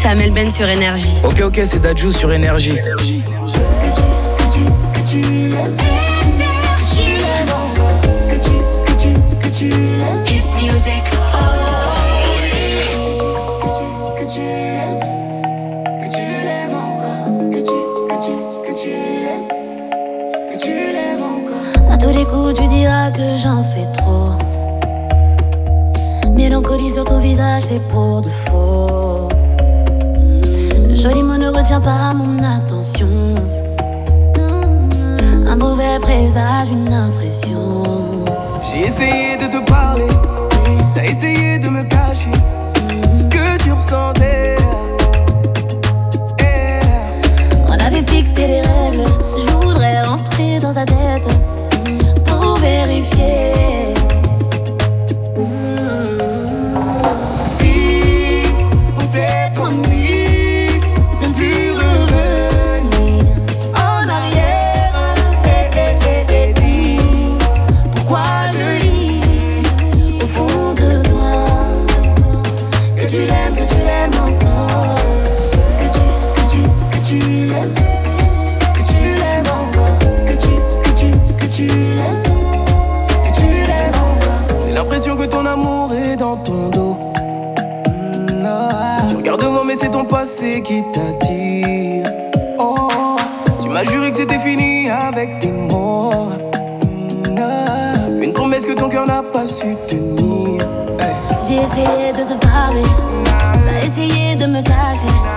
C'est Amel Ben sur Énergie. Ok, c'est Dadju sur Énergie. Que tu l'aimes. Que tu l'aimes. Hit music. Que tu l'aimes. Que tu l'aimes encore. Que tu l'aimes. Que tu l'aimes encore. À tous les coups tu diras que j'en fais trop. Mélancolie sur ton visage c'est pour de faux. Le joli mot ne retient pas mon attention. Un mauvais présage, une impression. J'ai essayé de te parler, t'as essayé de me cacher ce que tu ressentais. On avait fixé les règles, je voudrais rentrer dans ta tête pour vérifier. Si on s'est promis de ne plus revenir en arrière, dis pourquoi je lis au fond de toi que tu l'aimes encore, que tu l'aimes, que tu l'aimes encore, que tu l'aimes, que tu l'aimes encore. J'ai l'impression que ton amour est dans ton dos. Tu regardes devant mais c'est ton passé qui t'attire. Oh, tu m'as juré que c'était fini avec tes mots. Une promesse que ton cœur n'a pas su tenir. J'ai essayé de te parler, t'as essayé de me cacher